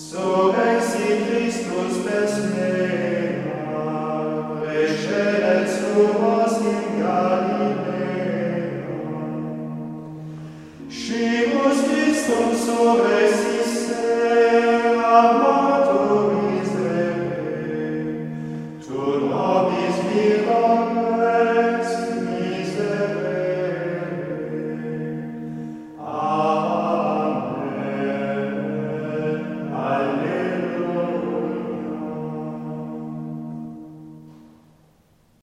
So esi Christus pes mea, recedit suos in Galilea. Scimus Christum so